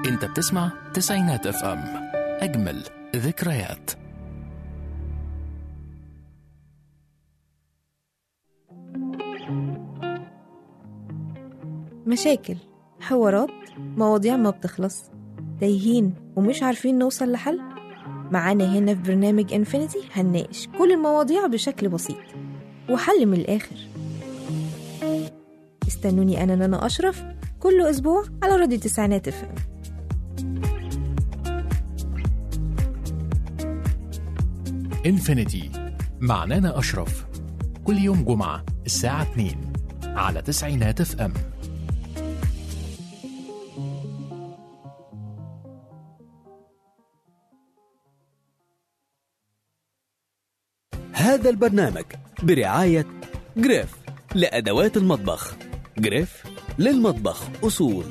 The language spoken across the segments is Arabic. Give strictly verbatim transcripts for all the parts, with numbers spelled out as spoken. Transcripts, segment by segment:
انت بتسمع تسعينات اف ام، اجمل ذكريات. مشاكل، حوارات، مواضيع ما بتخلص، تايهين ومش عارفين نوصل لحل. معانا هنا في برنامج انفينيتي هنناقش كل المواضيع بشكل بسيط وحل من الآخر. استنوني أنا نانا أشرف كل أسبوع على راديو تسعينات اف ام. انفينيتي مع نانا أشرف، كل يوم جمعة الساعة اتنين على تسعينات اف ام. هذا البرنامج برعاية جريف لأدوات المطبخ. جريف للمطبخ أصول.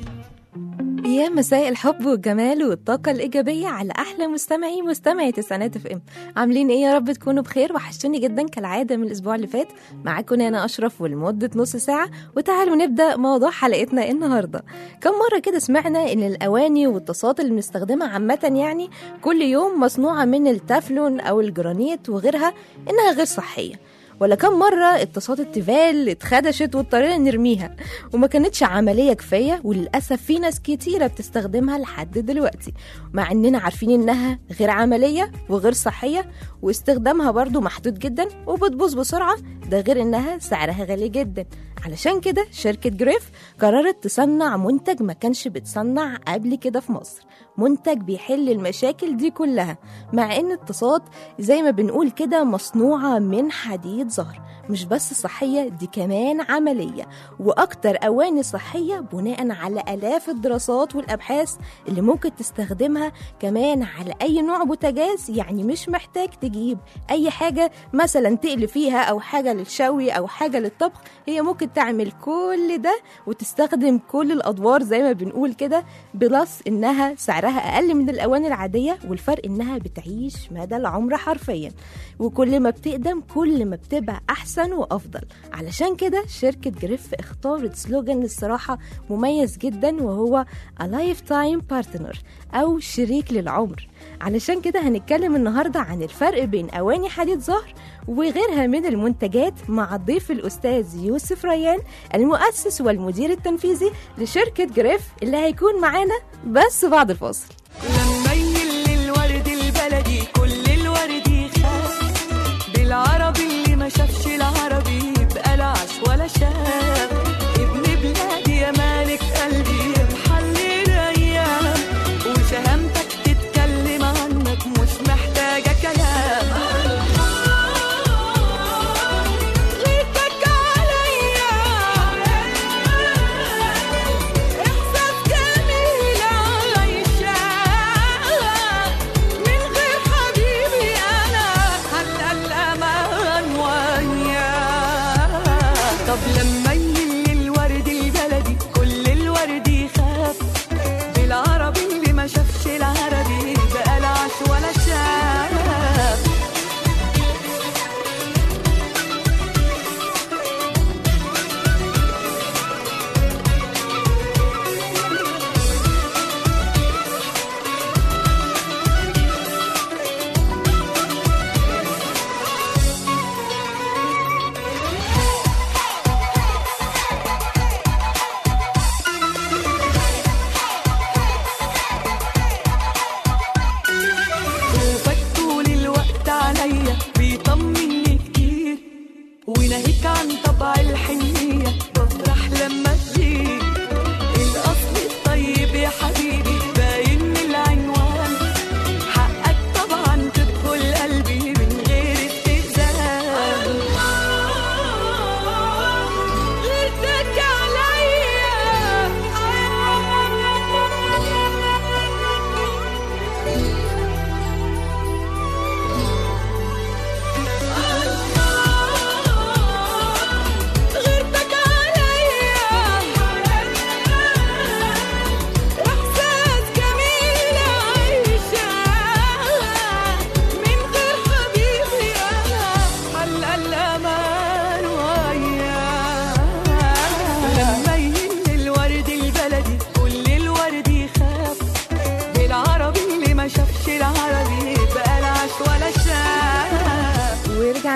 يا مساء الحب والجمال والطاقة الإيجابية على أحلى مستمعي مستمعي تسعينات اف ام. عاملين إيه يا رب تكونوا بخير؟ وحشتوني جدا كالعادة من الأسبوع اللي فات. معاكم أنا أشرف ولمدة نص ساعة، وتعالوا نبدأ موضوع حلقتنا النهاردة. كم مرة كده سمعنا إن الأواني والطاسات اللي بنستخدمها عامة يعني كل يوم مصنوعة من التeflon أو الجرانيت وغيرها إنها غير صحية؟ ولا كم مرة اتصالات التيفال اتخدشت واضطرينا نرميها وما كانتش عملية كفاية، وللأسف في ناس كتيرة بتستخدمها لحد دلوقتي مع اننا عارفين انها غير عملية وغير صحية، واستخدامها برضو محدود جدا وبتبوظ بسرعة، ده غير انها سعرها غالي جدا. علشان كده شركة جريف قررت تصنع منتج ما كانش بتصنع قبل كده في مصر، منتج بيحل المشاكل دي كلها، مع ان الطاسات زي ما بنقول كده مصنوعة من حديد زهر، مش بس صحية دي كمان عملية، واكتر اواني صحية بناء على الاف الدراسات والابحاث اللي ممكن تستخدمها كمان على اي نوع بوتاجاز. يعني مش محتاج تجيب اي حاجة مثلا تقلي فيها او حاجة للشوي او حاجة للطبخ، هي ممكن تعمل كل ده وتستخدم كل الادوار زي ما بنقول كده، بلس انها سعرها اقل من الاواني العادية، والفرق انها بتعيش مدى العمر حرفيا، وكل ما بتقدم كل ما بتبقى احسن وافضل. علشان كده شركة جريف اختارت سلوجان الصراحة مميز جدا، وهو A Lifetime Partner او شريك للعمر. علشان كده هنتكلم النهاردة عن الفرق بين اواني حديد زهر وغيرها من المنتجات مع الضيف الأستاذ يوسف ريان، المؤسس والمدير التنفيذي لشركة جريف، اللي هيكون معانا بس بعد الفاصل. لما يل الورد البلدي كل الورد يخاف، بالعربي اللي ما شافش العربي يبقى لا عاش ولا شاف. ابن بلادي يا مالك قلبي محلي الايام، وشهامتك تتكلم عنك مش محتاجة كلام.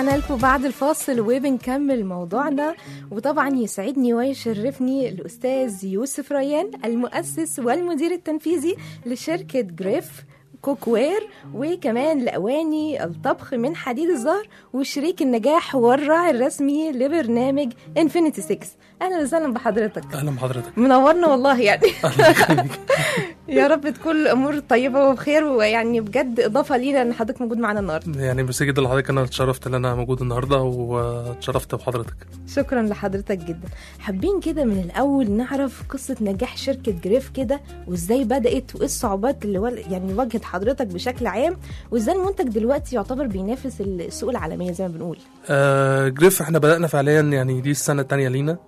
ورجعنا لكم بعد الفاصل وبنكمل موضوعنا. وطبعا يسعدني ويشرفني الأستاذ يوسف ريان، المؤسس والمدير التنفيذي لشركة جريف كوكوير، وكمان لأواني الطبخ من حديد الزهر، وشريك النجاح والراعي الرسمي لبرنامج انفينيتي ستة. أهلا وسهلا بحضرتك. أهلا بحضرتك. منورنا والله يعني. يا رب تكون الأمور طيبة وبخير، ويعني بجد إضافة لينا إن حضرتك موجود معنا النهاردة. يعني ميرسي جدا لحضرتك، أنا اتشرفت إن أنا موجود النهاردة واتشرفت بحضرتك. شكرا لحضرتك جدا. حابين كده من الأول نعرف قصة نجاح شركة جريف كده، وإزاي بدأت، وإيه الصعوبات اللي ول... يعني واجهت حضرتك بشكل عام، وإزاي المنتج دلوقتي يعتبر بينافس السوق العالمية زي ما بنقول. آه جريف إحنا بدأنا فعليا يعني دي السنة التانية لينا.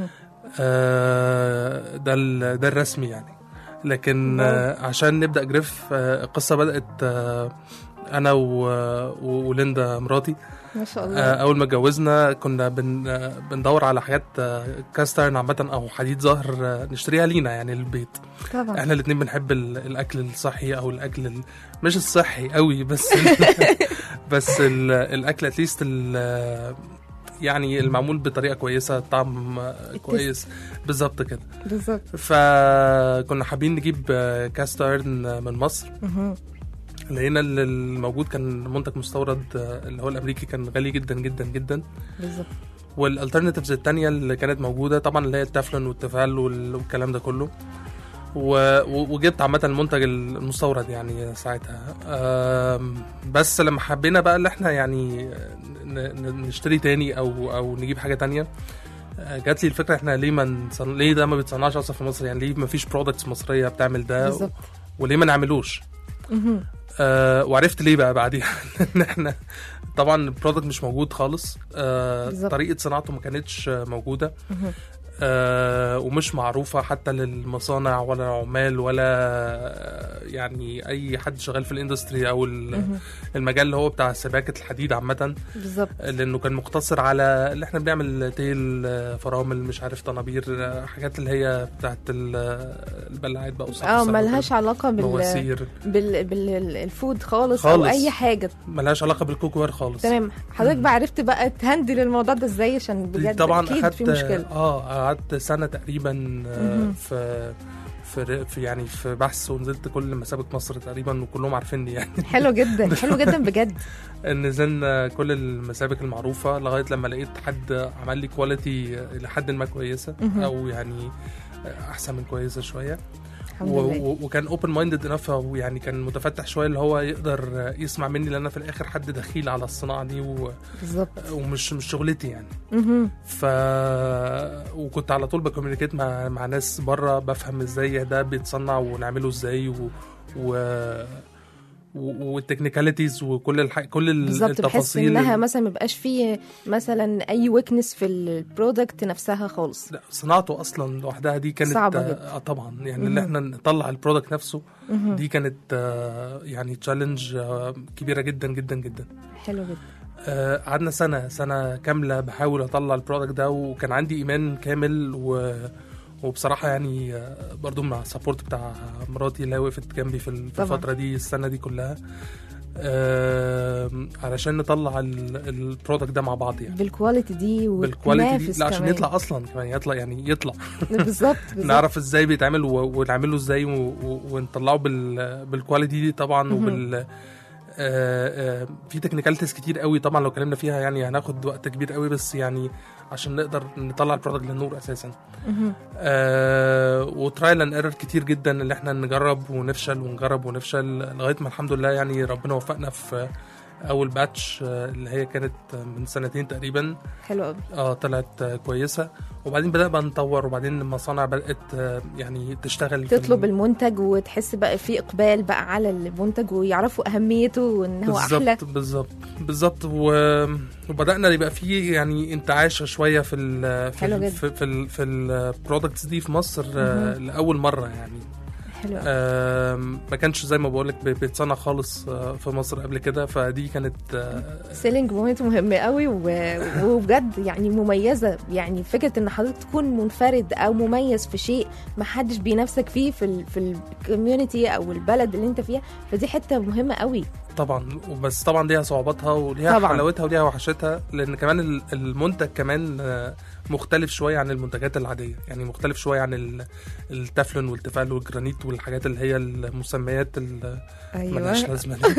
آه ده ده الرسمي يعني، لكن آه عشان نبدأ جريف آه القصة بدأت آه أنا وليندا مراتي ما شاء الله. آه أول ما اتجوزنا كنا بن آه بندور على حاجات آه كاسترن عامة أو حديد زهر آه نشتريها لينا يعني للبيت. طبعا احنا الاتنين بنحب الأكل الصحي أو الأكل مش الصحي قوي، بس بس الأكل اتليست يعني المعمول بطريقه كويسه، طعم كويس بالظبط كده بالظبط. فكنا حابين نجيب كاسترن من مصر. لقينا الموجود كان منتج مستورد اللي هو الامريكي، كان غالي جدا جدا جدا بالظبط. والالترناتيفز الثانيه اللي كانت موجوده طبعا اللي هي التeflon والتيفال والكلام ده كله، وجبت عامه المنتج المستورد يعني ساعتها. بس لما حبينا بقى اللي احنا يعني نشتري تاني او او نجيب حاجه تانية، جات لي الفكره احنا ليه ما ليه ده ما بيتصنعش اصلا في مصر، يعني ليه ما فيش برودكتس مصريه بتعمل ده بالظبط، وليه ما نعملوش. آه وعرفت ليه بقى بعديها ان احنا طبعا البرودكت مش موجود خالص. آه طريقه صناعته ما كانتش موجوده. آه ومش معروفة حتى للمصانع ولا العمال ولا يعني أي حد شغال في الاندستري أو المجال اللي هو بتاع سباكة الحديد عامة بالظبط، لأنه كان مقتصر على اللي احنا بنعمل تيل، فرامل، مش عارف طنابير، حاجات اللي هي بتاعت البلاعات بقى اه ملهاش علاقة بال... بال... بالفود خالص, خالص أو أي حاجة ملهاش علاقة بالكوكوير خالص. تمام. حضرتك بقى عرفت بقى تهندل الموضوع ده ازاي؟ عشان بجد طبعا أكيد في مشكلة. اه قعدت سنة تقريبا في في في يعني في بحث، ونزلت كل مسابق مصر تقريبا وكلهم عارفيني يعني. حلو جدا حلو جدا بجد. نزلنا كل المسابق المعروفة لغاية لما لقيت حد عمل لي كواليتي لحد ما كويسة او يعني احسن من كويسة شوية، وكان اوبن مايندد انف، يعني كان متفتح شويه اللي هو يقدر يسمع مني لان انا في الاخر حد دخيل على الصناعه دي و... بالظبط، ومش مش شغلتي يعني. ف وكنت على طول بكوميونيكيت مع مع ناس بره، بفهم ازاي ده بيتصنع ونعمله ازاي و, و... والتكنيكاليتيز وكل الح... كل التفاصيل، بحس انها مثلا ما بقاش فيه مثلا اي ويكنس في البرودكت نفسها خالص. لا صناعته اصلا لوحدها دي كانت آه طبعا يعني م-م. اللي احنا نطلع البرودكت نفسه م-م. دي كانت آه يعني تشالنج آه كبيره جدا جدا جدا. حلو جدا. قعدنا آه سنه سنه كامله بحاول اطلع البرودكت ده، وكان عندي ايمان كامل و وبصراحة يعني برضو مع السابورت بتاع مراتي اللي وقفت جنبي في الفترة دي السنة دي كلها آه علشان نطلع البرودكت ده مع بعض يعني بالكواليتي دي بالكواليتي دي لا عشان يطلع أصلا كمان يطلع يعني يطلع بالظبط نعرف ازاي بيتعمل ونعمله ازاي ونطلعه بالكواليتي دي طبعا وبال آه آه في تكنيكاليتيز كتير قوي طبعا لو اتكلمنا فيها يعني هناخد وقت كبير قوي، بس يعني عشان نقدر نطلع البرودكت للنور اساسا. آه وترايل اند ايرور كتير جدا اللي احنا نجرب ونفشل ونجرب ونفشل لغايه ما الحمد لله يعني ربنا وفقنا في اول باتش اللي هي كانت من سنتين تقريبا. حلو قوي. اه طلعت كويسه، وبعدين بدأنا بقى نطور، وبعدين المصانع بدأت يعني تشتغل تطلب المنتج وتحس بقى في اقبال بقى على المنتج ويعرفوا اهميته وان هو احلى. بالظبط بالظبط بالظبط. وبدأنا يبقى في يعني انتعاش شويه في ال في ال في ال في البرودكتس دي في مصر آه لاول مره يعني. آه ما كانش زي ما بقولك بيتصنع خالص آه في مصر قبل كده، فدي كانت آه سيلينج بوينت مهمة قوي وبجد يعني مميزة. يعني فكرة ان حضرتك تكون منفرد او مميز في شيء ما حدش بينافسك فيه في ال في الكوميونتي او البلد اللي انت فيها، فدي حتة مهمة قوي. طبعا، بس طبعا ليها صعوباتها وليها طبعاً. حلاوتها وليها وحشتها، لان كمان ال- المنتج كمان آه، مختلف شويه عن المنتجات العاديه، يعني مختلف شويه عن ال- التeflon والتيفال والجرانيت والحاجات اللي هي المسميات اللي ملهاش ايوه لازمه دي.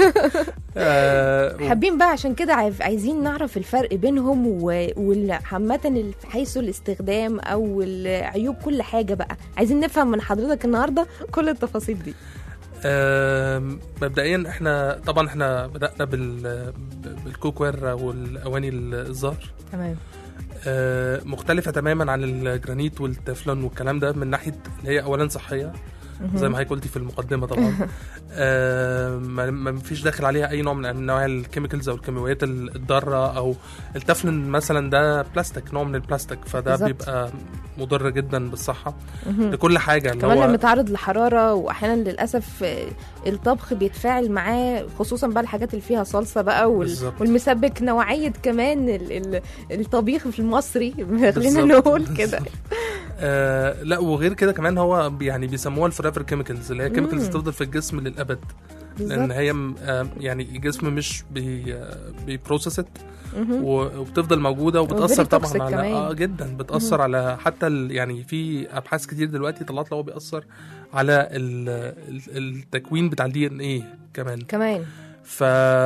آه، و- حابين بقى عشان كده عايز- عايزين نعرف الفرق بينهم وعامة حيث الاستخدام او العيوب كل حاجة بقى، عايزين نفهم من حضرتك النهاردة كل التفاصيل دي. آم، مبدئيا احنا طبعا احنا بدأنا بال بالكوكوير والاواني الزهر، تمام. آه، مختلفة تماما عن الجرانيت والتeflon والكلام ده، من ناحية اللي هي اولا صحية زي ما هي قلتي في المقدمة طبعا. آه، ما ما فيش داخل عليها اي نوع من انواع الكيميكالز او الكيماويات الضارة، او التeflon مثلا ده بلاستيك، نوع من البلاستيك، فده بالظبط. بيبقى مضر جدا بالصحة لكل حاجة. اللي كمان هو لما تعرض لحرارة، واحيانا للأسف آه، الطبخ بيتفاعل معاه، خصوصا بقى الحاجات اللي فيها صلصة بقى وال... بالظبط. والمسبك، نوعية كمان ال... ال... الطبيخ في المصري خلينا بالظبط. نقول كده. آه لا، وغير كده كمان هو يعني بيسموها الفوريفر كيميكالز، اللي هي كيميكالز تفضل في الجسم للابد، لان بالظبط. هي م- آه يعني الجسم مش بي آه بيبروسست، وبتفضل موجوده وبتاثر وفيري توكسيك طبعا على كمان. اه جدا بتاثر على حتى ال يعني في ابحاث كتير دلوقتي طلعت له هو بيأثر على ال ال التكوين بتاع الدي ان ايه كمان. كمان ف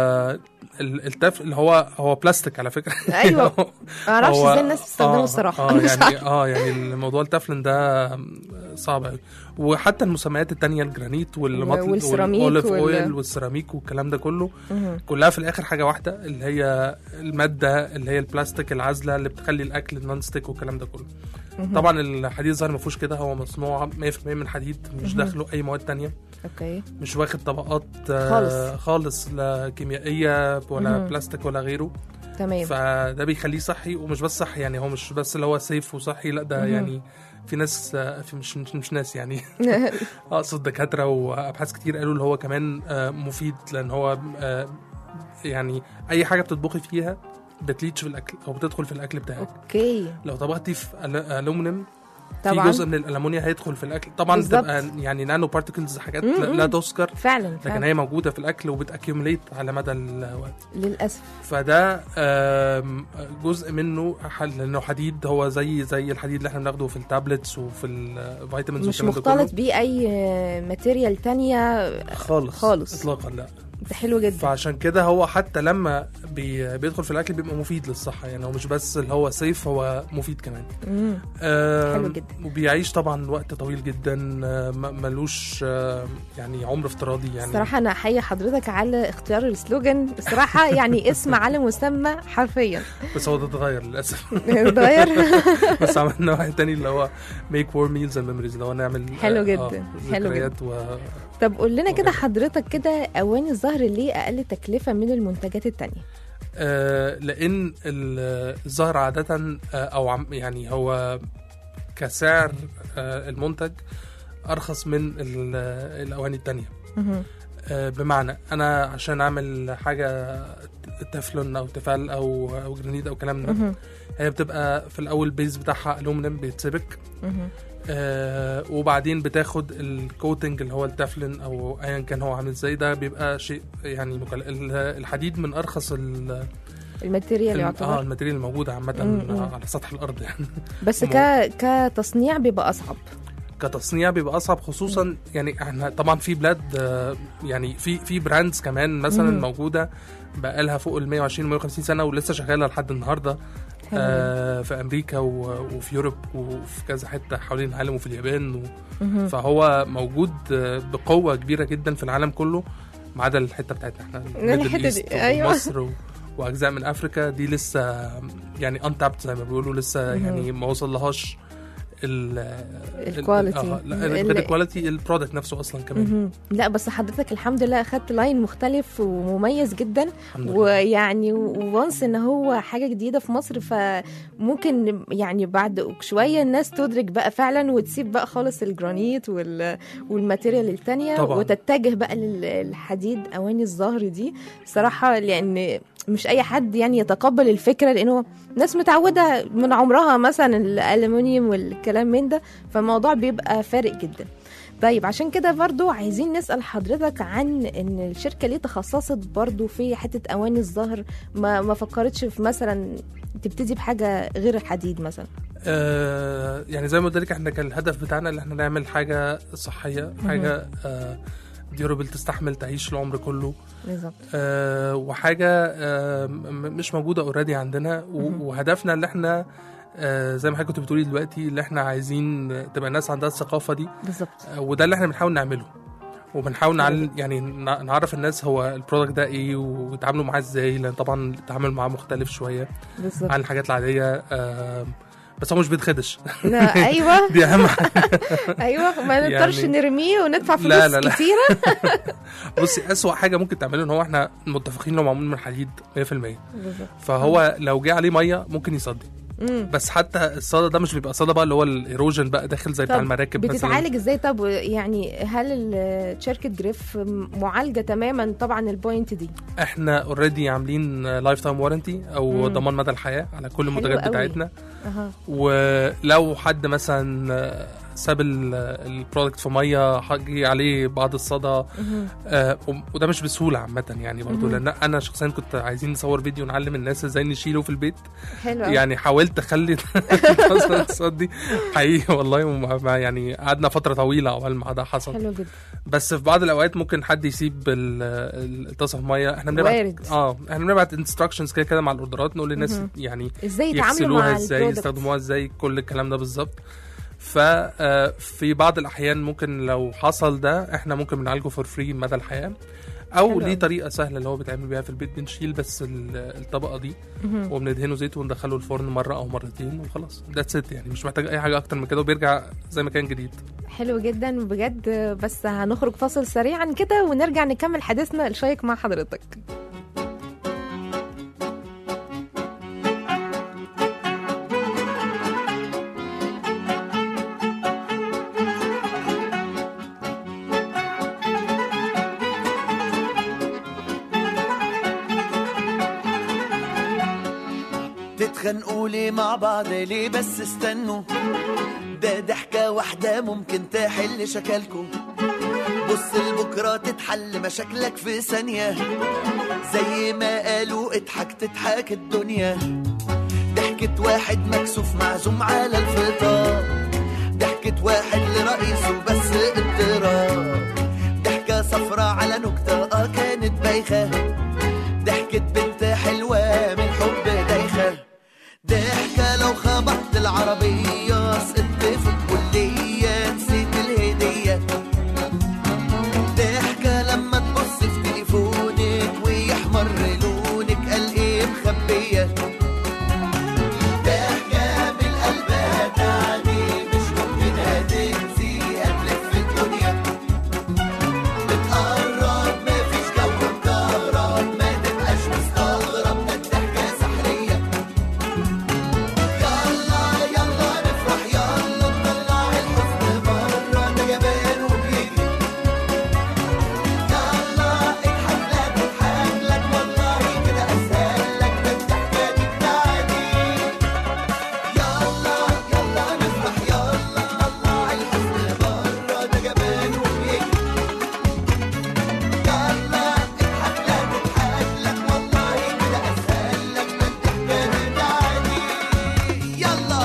التف اللي هو هو بلاستيك على فكره. ايوه ما اعرفش هو- ازاي الناس بتستخدمه آه الصراحه. اه مش يعني عارفة. اه يعني الموضوع التفلن ده صعب قوي، وحتى المسميات التانية الجرانيت والمطل والسيراميك والاوليف وال- اويل والسيراميك والكلام ده كله، كلها في الاخر حاجه واحده، اللي هي الماده اللي هي البلاستيك العازله اللي بتخلي الاكل نون ستيك والكلام ده كله. طبعا الحديد الظاهر ما فيهوش كده، هو مصنوع مية في المية من الحديد، مش داخله اي مواد تانية، اوكي مش واخد طبقات آه، خالص. خالص لا كيميائيه ولا مهم. بلاستيك ولا غيره. تمام. فده بيخليه صحي، ومش بس صحي يعني، هو مش بس اللي هو سيف وصحي، لا ده مهم. يعني في ناس آه، في مش مش, مش ناس يعني اقصد دكاتره وابحاث كتير قالوا اللي هو كمان آه، مفيد، لان هو آه، يعني اي حاجه بتطبخي فيها بتليتش في الاكل او بتدخل في الاكل بتاعك. اوكي لو طبختي في أل- الومنيوم، في طبعا جزء من الالمونيا هيدخل في الاكل طبعا، بالظبط. بتبقى يعني نانو بارتكلز، حاجات م- لا م. لا تذكر، فعلا لكن فعلا هي موجوده في الاكل وبتاكيوميليت على مدى الوقت. للاسف. فده آم، جزء منه حل- لانه حديد، هو زي زي الحديد اللي احنا بناخده في التابلتس وفي الفيتامينز مش والكلام ده مختلط بيه اي ماتيريال تانية كله. خالص خالص. اطلاقا لا. ده حلو جدا. فعشان كده هو حتى لما بي بيدخل في الاكل بيبقى مفيد للصحه، يعني هو مش بس اللي هو سيف، هو مفيد كمان. مم. آم، حلو جدا. وبيعيش طبعا وقت طويل جدا، آه، م- ملوش آه، يعني عمر افتراضي يعني. الصراحة أنا أحيي حضرتك على اختيار السلوجان، الصراحة يعني اسم على مسمى حرفيا. بس هو ده اتغير للاسف. اتغير. بس عملنا واحد تاني اللي هو ميك وور ميلز اند ميموريز، اللي هو نعمل حلو آه، جدا، آه، حلو ذكريات و... طب قول لنا كده أوكي. حضرتك كده أواني الظهر ليه أقل تكلفة من المنتجات التانية؟ آه لان ال- الزهر عاده آه او عم يعني هو كسعر آه المنتج ارخص من ال- الاواني التانية. مهم. آه بمعنى انا عشان اعمل حاجه تفلون او تفال او او جرانيت او كلام ده، مهم. هي بتبقى في الاول البيز بتاعها الومنيوم بيتسبك، مهم. آه وبعدين بتاخد الكوتنج اللي هو التفلن او ايا كان هو عامل ازاي، ده بيبقى شيء يعني مكل... ال- الحديد من ارخص ال... الماتيريال ال- اه يعتبر، الماتيريال الموجوده عامه م- م. على سطح الارض يعني. بس ك... كتصنيع بيبقى أصعب. كتصنيع بيبقى اصعب، خصوصا يعني احنا طبعا في بلاد آه، يعني في في براندز كمان مثلا مم. موجوده بقالها فوق ال مية وعشرين مية وخمسين سنه ولسه شغاله لحد النهارده، حلو. آه في امريكا و- وفي يوروب وفي كذا حته حوالين العالم وفي اليابان و... مهم. فهو موجود آه، بقوه كبيره جدا في العالم كله، ما عدا الحته بتاعتنا احنا الميدل الحتة دي، إيست أيوة. ومصر و... واجزاء من افريكا دي لسه يعني انتابت زي ما بيقولوا، لسه مهم. يعني ما وصلهاش ال الكواليتي. اه لا ال- غير الكواليتي، البرودكت نفسه اصلا كمان. مهم. لا بس حضرتك الحمد لله اخدت لاين مختلف ومميز جدا، الحمد لله. ويعني وانس ان هو حاجه جديده في مصر، فممكن يعني بعد شويه الناس تدرك بقى فعلا وتسيب بقى خالص الجرانيت وال والماتيريال التانية طبعاً. وتتجه بقى للحديد اواني الظهر دي صراحه، لان مش اي حد يعني يتقبل الفكره، لانه ناس متعوده من عمرها مثلا الالومنيوم والك... كلام من ده، فالموضوع بيبقى فارق جدا. طيب عشان كده برضو عايزين نسأل حضرتك عن ان الشركة ليه تخصصت برضو في حتة اواني الظهر، ما, ما فكرتش في مثلا تبتدي بحاجة غير الحديد مثلا؟ آه يعني زي ما قلت لك احنا كان الهدف بتاعنا اللي احنا نعمل حاجة صحية، حاجة آه ديورابل تستحمل تعيش العمر كله. بالظبط. آه وحاجة آه مش موجودة اوريدي عندنا، وهدفنا اللي احنا آه زي ما حضرتك كنت بتقولي دلوقتي اللي احنا عايزين تبقى الناس عندها الثقافة دي. بالظبط. آه وده اللي احنا بنحاول نعمله، وبنحاول نعل... يعني نعرف الناس هو البرودكت ده ايه ويتعاملوا معاه ازاي، لان طبعا التعامل معاه مختلف شوية بالزبط. عن الحاجات العادية. آه بس هو مش بيتخدش. ايوه دي اهم حاجه. ايوه ما نقدرش يعني نرميه وندفع فلوس لا لا لا. كتيره. بصي اسوأ حاجه ممكن تعمله ان هو احنا متفقين انه معمول من حديد مية في المية، بالظبط. فهو لو جه عليه ميه ممكن يصدي. مم. بس حتى الصدى ده مش بيبقى صدى بقى اللي هو الايروجن بقى داخل زي بتاع المراكب مثلا. بتتعالج ازاي؟ طب يعني هل شركه جريف معالجه تماما طبعا البوينت دي؟ احنا اوريدي عاملين لايف تايم وارنتي او مم. ضمان مدى الحياه على كل المنتجات بتاعتنا. أه. ولو حد مثلا ساب البرودكت في ميه حاجي عليه بعض الصدى، آه وده مش بسهوله عامه يعني برضو، لان انا شخصيا كنت عايزين نصور فيديو نعلم الناس ازاي نشيله في البيت. حلو. يعني حاولت اخلي الصوت دي حقيقي والله، وما يعني قعدنا فتره طويله اول ما ده حصل. حلو جدا. بس في بعض الاوقات ممكن حد يسيب الطاسه في ميه، احنا بنبعت اه احنا بنبعت انستراكشنز كده كده مع الاوردرات، نقول للناس يعني ازاي يتعاملوا مع ازاي يستخدموها ازاي كل الكلام ده بالظبط. ففي بعض الأحيان ممكن لو حصل ده احنا ممكن بنعالجه فور فري مدى الحياة، أو ليه طريقة سهلة اللي هو بيتعمل بيها في البيت، بنشيل بس الطبقة دي وبندهنه زيت وندخله الفرن مرة أو مرتين وخلاص. that's it يعني مش محتاج أي حاجة أكتر من كده وبيرجع زي ما كان جديد. حلو جدا بجد. بس هنخرج فاصل سريعا كده ونرجع نكمل حديثنا الشيق مع حضرتك. تتخانقوا ليه مع بعض ليه؟ بس استنوا، ده ضحكة واحدة ممكن تحل شكلكم. بص لبكرة تتحل مشاكلك في ثانية، زي ما قالوا اضحك تضحك الدنيا. ضحكة واحد مكسوف معزوم على الفطار، ضحكة واحد لرئيسه بس اضطراب، ضحكة صفرة على نكتة اه كانت بايخة، ضحكة بنت حلوة من حب دايخة، ضحكة لو خبطت العربية سقطت في الكلية نسيت الهدية، ضحكة لما تبص في تليفونك ويحمر لونك قال ايه مخبية، ضحكة من قلبها تعني مش ممكن هتنسي هتلف الدنيا، بتقرب مفيش جو مكهرب ما تبقاش مستغرب ده الضحكة سحرية. يلا يلا نفرح يلا نطلع الحزن برا ده جبان وبيجري، يلا اضحك لا تضحك لك والله كده اسهل لك ده الضحكة دي بتاعتي، يلا يلا نفرح يلا نطلع الحزن برا ده جبان وبيجري، يلا اضحك لا تضحك لك والله كده اسهل لك ده الضحكة دي بتاعتي، يلا.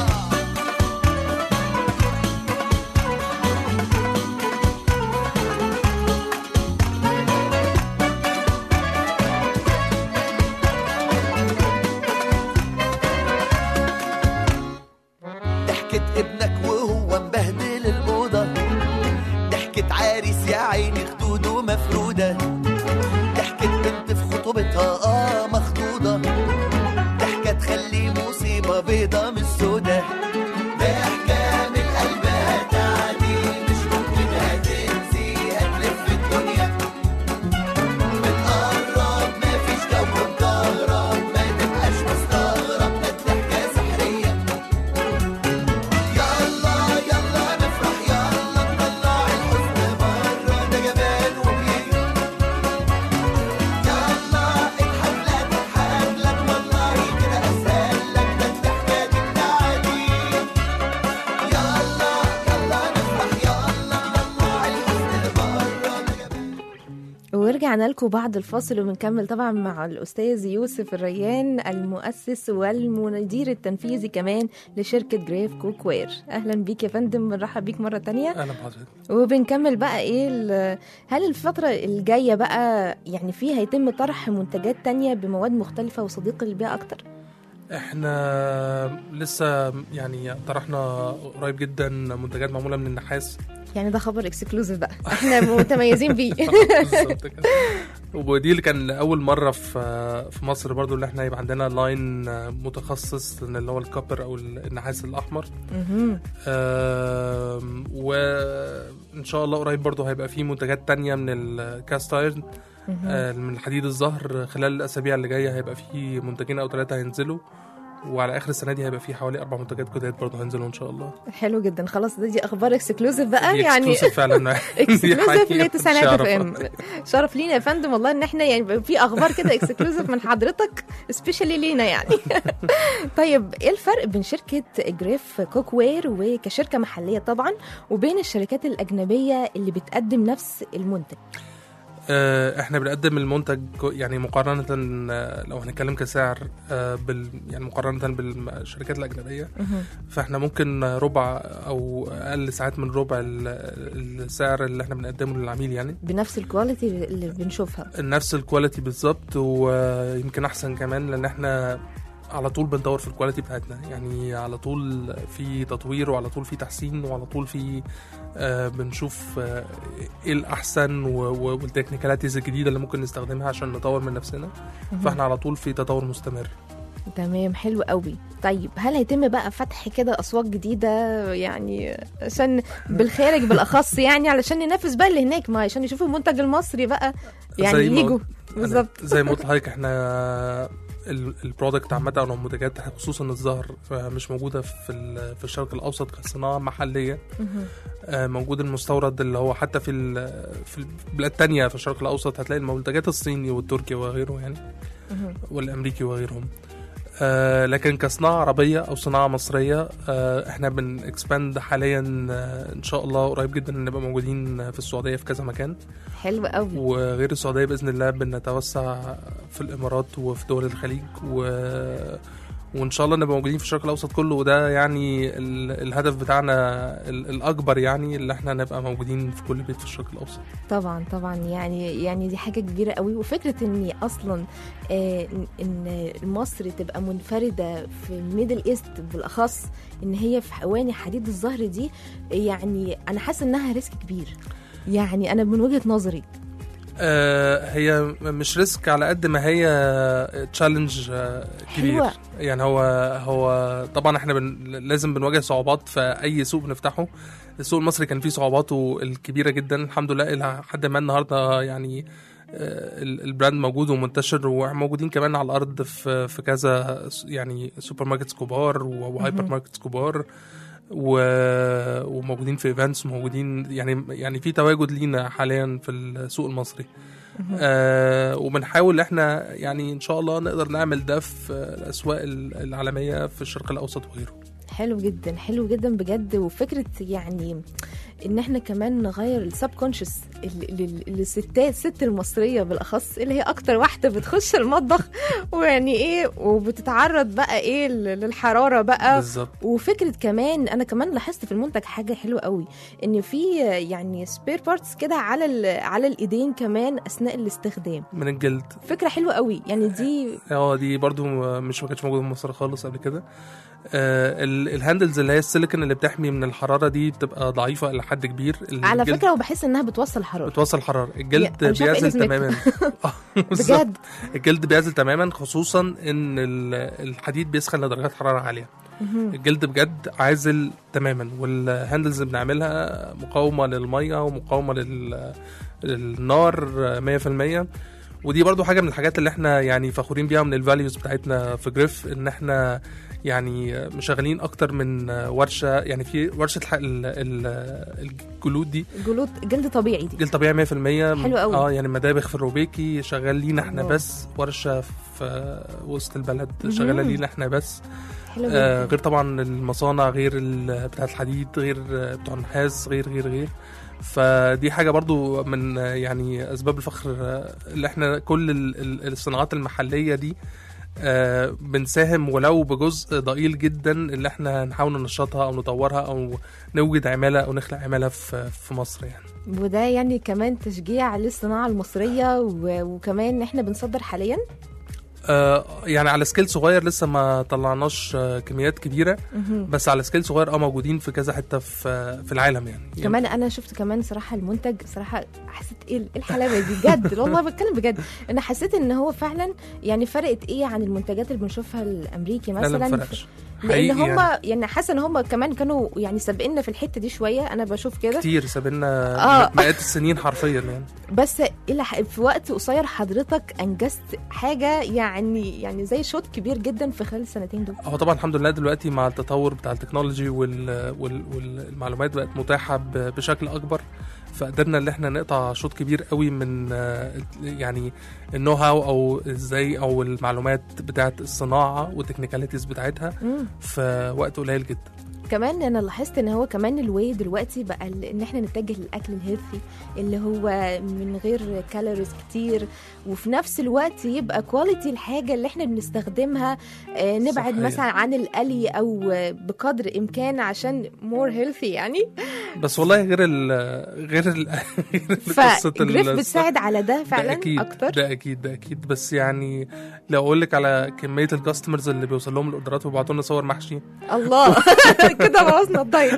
ضحكة ابنك وهو مبهدل الأوضة، ضحكة عريس يا عيني خدوده مفرودة، ضحكة بنت في خطوبتها اه مخطوطة، ضحكة تخلي مصيبة بيضة مش سودة، ضحكة من قلبها تعدي مش ممكن هتنسي هتلف الدنيا، بتقرب مفيش جو مكهرب ما تبقاش مستغرب ده الضحكة سحرية، يلا ورجعنا لكم بعد الفاصل وبنكمل طبعا مع الأستاذ يوسف الريان المؤسس والمدير التنفيذي كمان لشركة جريف كوك وير. أهلا بيك يا فندم، بنرحب بيك مرة تانية. اهلا بحضرتك. وبنكمل بقى إيه ال- هل الفترة الجاية بقى يعني فيها هيتم طرح منتجات تانية بمواد مختلفة وصديقة للبيئة أكتر؟ احنا لسه يعني طرحنا قريب جدا منتجات معموله من النحاس. يعني ده خبر اكسكلوزيف بقى احنا متميزين بيه. بالظبط كده. ودي اللي كان اول مره في في مصر برضو اللي احنا يبقى عندنا لاين متخصص اللي هو الكوبر او النحاس الاحمر. مهم. آم، وان شاء الله قريب برضو هيبقى في منتجات تانية من الكاست ايرن، آه، من الحديد الزهر. خلال الاسابيع اللي جايه هيبقى في منتجين او ثلاثه هينزلوا، وعلى اخر السنه دي هيبقى في حوالي اربع منتجات جداد برضو هينزلوا ان شاء الله. حلو جدا. خلاص ده دي اخبار اكسكلوزيف بقى دي يعني exclusive فعلا. اكسكلوزيف دي لتسعينات اف حقيقة. ام. شرف لينا يا فندم والله ان احنا يعني بيبقى في اخبار كده اكسكلوزيف من حضرتك سبيشالي لينا يعني. طيب ايه الفرق بين شركه جريف كوك وير وكشركه محليه طبعا وبين الشركات الاجنبيه اللي بتقدم نفس المنتج؟ آه، احنا بنقدم المنتج يعني مقارنة، آه، لو هنتكلم كسعر، آه، بال يعني مقارنة بالشركات الأجنبية، فاحنا ممكن ربع أو أقل ساعات من ربع ال- السعر اللي احنا بنقدمه للعميل، يعني بنفس الكواليتي اللي بنشوفها. نفس الكواليتي بالظبط، ويمكن أحسن كمان لأن احنا على طول بنطور في الكواليتي بتاعتنا، يعني على طول في تطوير وعلى طول في تحسين وعلى طول في آه بنشوف آه ايه الاحسن و- و- والتكنيكاليتيز الجديده اللي ممكن نستخدمها عشان نطور من نفسنا. فاحنا على طول في تطور مستمر. تمام، حلو قوي. طيب هل هيتم بقى فتح كده اسواق جديده يعني عشان بالخارج بالاخص يعني علشان ننافس بقى اللي هناك، ما عشان يشوفوا المنتج المصري بقى يعني زي ما يجوا قلت- بالظبط. زي ما قلت لحضرتك احنا ال- البرودكت عامه او المنتجات خصوصا الزهر آه، مش موجوده في ال- في الشرق الاوسط كصناعه محليه. آه، موجود المستورد اللي هو حتى في ال- في البلاد التانية في الشرق الاوسط هتلاقي المنتجات الصيني والتركي وغيره يعني، والامريكي وغيرهم. آه لكن كصناعة عربية أو صناعة مصرية، آه إحنا بنكسباند حاليا، آه إن شاء الله قريب جدا نبقى موجودين في السعودية في كذا مكان، حلو قوي. وغير السعودية بإذن الله بنتوسع في الإمارات وفي دول الخليج، و... وإن شاء الله نبقى موجودين في الشرق الأوسط كله. وده يعني ال... الهدف بتاعنا ال... الأكبر، يعني اللي إحنا نبقى موجودين في كل بيت في الشرق الأوسط. طبعا طبعا يعني يعني دي حاجه كبيره قوي. وفكره ان اصلا آه ان مصر تبقى منفرده في الميدل ايست بالاخص ان هي في حواني حديد الزهر دي، يعني انا حاسه انها ريسك كبير يعني انا من وجهه نظري. آه هي مش ريسك على قد ما هي تشالنج آه كبير. حلوة. يعني هو هو طبعا احنا بن لازم بنواجه صعوبات في اي سوق بنفتحه. السوق المصري كان فيه صعوباته الكبيره جدا، الحمد لله الى حد ما النهارده يعني آه البراند موجود ومنتشر، وموجودين كمان على الارض في في كذا يعني سوبر ماركتس كبار وهايبر ماركتس كبار، و... وموجودين في ايفنتس، موجودين يعني يعني في تواجد لينا حاليا في السوق المصري. آه وبنحاول احنا يعني ان شاء الله نقدر نعمل ده في الاسواق العالميه في الشرق الاوسط وغيره. حلو جدا حلو جدا بجد. وفكره يعني ان احنا كمان نغير السب كونشس للستات، الست المصريه بالاخص اللي هي اكتر واحده بتخش المطبخ ويعني ايه وبتتعرض بقى ايه للحراره بقى بالظبط. وفكره كمان انا كمان لاحظت في المنتج حاجه حلوه قوي، ان في يعني سبير بارتس كده على على الايدين كمان اثناء الاستخدام من الجلد. فكره حلوه قوي يعني. دي اه دي برضو مش ما كانتش موجوده في مصر خالص قبل كده. آه الهاندلز اللي هي السيليكون اللي بتحمي من الحراره دي بتبقى ضعيفه الى حد كبير. على فكره وبحس انها بتوصل حراره بتوصل حراره. الجلد يعني بيعزل تماما. بجد الجلد بيعزل تماما، خصوصا ان الحديد بيسخن لدرجات حراره عاليه. الجلد بجد عازل تماما، والهاندلز اللي بنعملها مقاومه للميه ومقاومه لل... للنار مية في المية. ودي برضو حاجه من الحاجات اللي احنا يعني فخورين بيها من الفاليوز بتاعتنا في جريف، ان احنا يعني مشغلين اكتر من ورشه، يعني في ورشه ال- ال- الجلود دي جلود جلد طبيعي دي جلد طبيعي مية في المية. حلو قوي. اه يعني مدابغ في الروبيكي شغال لينا احنا الله. بس، ورشه في وسط البلد مهم. شغاله لينا احنا بس. حلو آه جدا. غير طبعا المصانع، غير ال- بتاعه الحديد، غير آه، بتوع النحاس، غير غير غير فدي حاجه برضو من آه، يعني اسباب الفخر، آه، اللي احنا كل ال- ال- الصناعات المحليه دي آه بنساهم ولو بجزء ضئيل جدا اللي احنا نحاول ننشطها او نطورها او نوجد عماله او نخلق عماله في في مصر يعني. وده يعني كمان تشجيع للصناعه المصريه و... وكمان احنا بنصدر حاليا. آه يعني على سكيل صغير لسه ما طلعناش آه كميات كبيره، مهم. بس على سكيل صغير اه موجودين في كذا حته في في العالم يعني. كمان انا شفت كمان صراحه المنتج، صراحه حسيت ايه إيه الحلاوه دي بجد والله بتكلم بجد. انا حسيت ان هو فعلا يعني فرقت ايه عن المنتجات اللي بنشوفها الامريكي لا لا مثلا، ما فرقش لان حقيقي هم يعني. يعني حاسه ان هم كمان كانوا يعني سابقنا في الحته دي شويه، انا بشوف كده. كتير سابلنا آه. مئات السنين حرفيا يعني. بس الى ح- في وقت قصير حضرتك انجزت حاجه يعني يعني زي شوط كبير جدا في خلال السنتين دول. هو طبعا الحمد لله دلوقتي مع التطور بتاع التكنولوجي وال... وال... والمعلومات بقت متاحه ب... بشكل اكبر، فقدرنا ان احنا نقطع شوط كبير قوي من آه، يعني النو هاو او ازاي او المعلومات بتاعه الصناعه والتكنيكاليتيز بتاعتها مم. في وقت قليل جدا. كمان انا لاحظت ان هو كمان الواي دلوقتي بقى ال- ان احنا نتجه للاكل الهيلثي اللي هو من غير كالوريز كتير، وفي نفس الوقت يبقى كواليتي الحاجه اللي احنا بنستخدمها آه، نبعد صحيح. مثلا عن القلي او آه، بقدر امكان عشان مور هيلثي يعني. بس والله غير ال غير ال غير قصة فجريف ال- بتساعد على ده فعلا ده أكيد اكتر. ده اكيد ده اكيد بس يعني لو اقول لك على كميه الكاستمرز اللي بيوصل لهم الاوردرات وبيبعتوا لنا صور محشي الله كده بوظنا الدايت.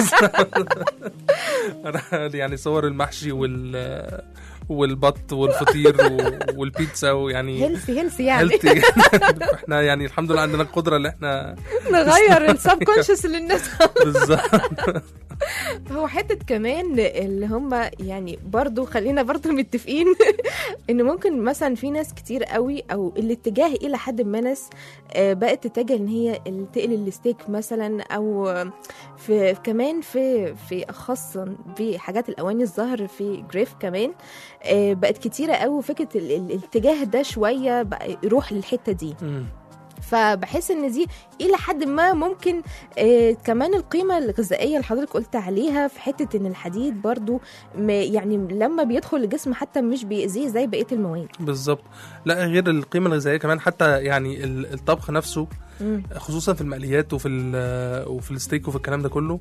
أنا يعني صور المحشي وال والبط والفطير و- والبيتزا ويعني هيلثي هيلثي يعني healthy. احنا يعني الحمد لله عندنا القدره اللي احنا نغير السب كونشس للناس. بالظبط. هو حتة كمان اللي هم يعني برضو خلينا برضو متفقين ان ممكن مثلا في ناس كتير قوي او الاتجاه الى حد ما ناس آه، بقت تتجه ان هي ال- تقلي الستيك مثلا، او آه، في كمان في في خاصة بحاجات الاواني الظهر في جريف كمان آه، بقت كتيرة قوي فكرة ال- ال- الاتجاه ده شوية بقى يروح للحتة دي. مم. فبحس ان دي الى حد ما ممكن آه كمان القيمه الغذائيه اللي حضرتك قلت عليها في حته ان الحديد برضو م- يعني لما بيدخل الجسم حتى مش بيأذيه زي بقيه المواد. بالظبط. لا غير القيمه الغذائيه كمان حتى يعني ال- الطبخ نفسه مم. خصوصا في المقليات وفي ال- وفي الستيك وفي الكلام ده كله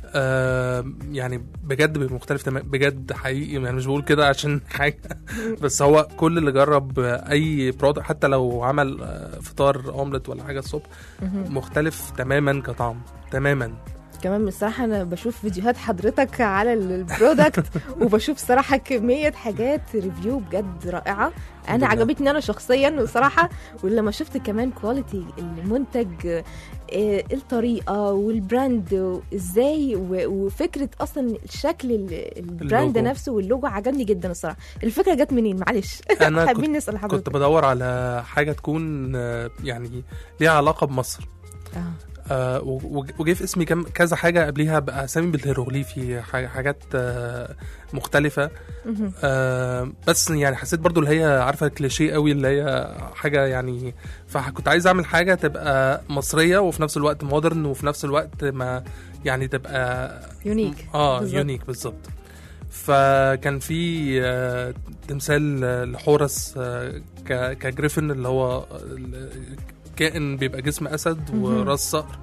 آه يعني بجد بيبقى مختلف تمام بجد حقيقي، يعني مش بقول كده عشان حاجه بس هو كل اللي جرب اي برودكت حتى لو عمل آه، فطار اومليت ولا حاجه الصبح مختلف تماما كطعم تماما. كمان بصراحه انا بشوف فيديوهات حضرتك على البرودكت وبشوف صراحه كميه حاجات ريفيو بجد رائعه. انا لله. عجبتني انا شخصيا بصراحه، ولما شفت كمان كواليتي المنتج آه، الطريقه والبراند ازاي و- وفكره اصلا الشكل ال- البراند اللوجو. نفسه واللوجو عجبني جدا الصراحه. الفكره جت منين معلش؟ انا حابين كنت, نسال كنت حضرتك. بدور على حاجه تكون آه، يعني ليها علاقه بمصر آه. آه و- وجه في اسمي كم كذا حاجه قبليها باسامي بالهيروغليفي حاجة- حاجات آه مختلفه مهم. آه بس يعني حسيت برضو اللي هي عارفه كليشيه قوي اللي هي حاجه يعني، فكنت عايز اعمل حاجه تبقى مصريه وفي نفس الوقت مودرن وفي نفس الوقت ما يعني تبقى يونيك. اه بالظبط. يونيك بالظبط. فكان في آه تمثال آه، لحورس آه ك- كجريفن اللي هو ال- كائن بيبقى جسم اسد مهم. وراس صقر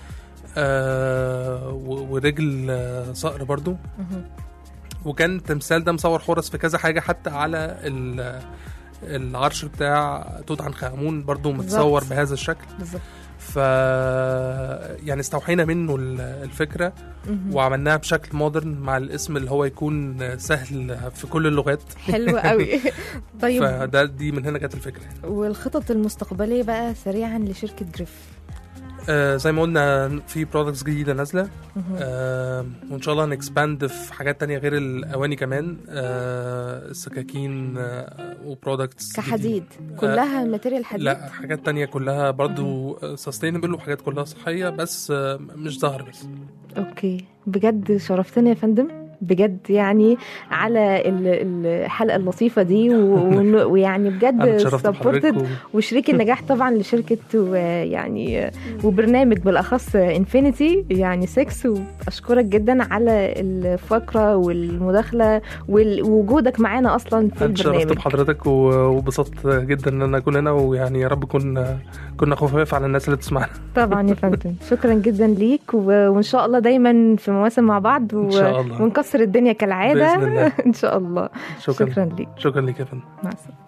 آه و- ورجل آه، صقر برضو. مهم. وكان التمثال ده مصور حورس في كذا حاجه حتى على ال- العرش بتاع توت عنخ امون برضو متصور بالظبط. بهذا الشكل. بالظبط. ف يعني استوحينا منه ال- الفكره مهم. وعملناها بشكل مودرن مع الاسم اللي هو يكون سهل في كل اللغات. حلو قوي. طيب فده دي من هنا جت الفكره. والخطط المستقبليه بقى سريعا لشركه جريف. آه زي ما قلنا في برودكتس جديده نازله، آه وان شاء الله نكسباند في حاجات تانية غير الاواني كمان، آه السكاكين آه وبرودكتس كحديد كلها ماتيريال حديد؟ لا، حاجات تانية كلها برضو سستينبل وحاجات كلها صحيه، بس آه مش ظهر بس. اوكي، بجد شرفتنا يا فندم بجد، يعني على الحلقه اللطيفه دي، ويعني بجد سبورتد، وشريك النجاح طبعا لشركه ويعني وبرنامج بالاخص انفينيتي يعني ستة. واشكرك جدا على الفقره والمداخله ووجودك معانا اصلا في البرنامج. شرفت بحضرتك وبسطت جدا ان انا اكون هنا، ويعني يا رب كنا كنا خفاف على الناس اللي بتسمعنا. طبعا يا فندم، شكرا جدا ليك، وان شاء الله دايما في مواسم مع بعض و... ونكسر الدنيا كالعاده ان شاء الله. شكرا, شكرا ليك. شكرا ليك يا فندم. مع السلامه.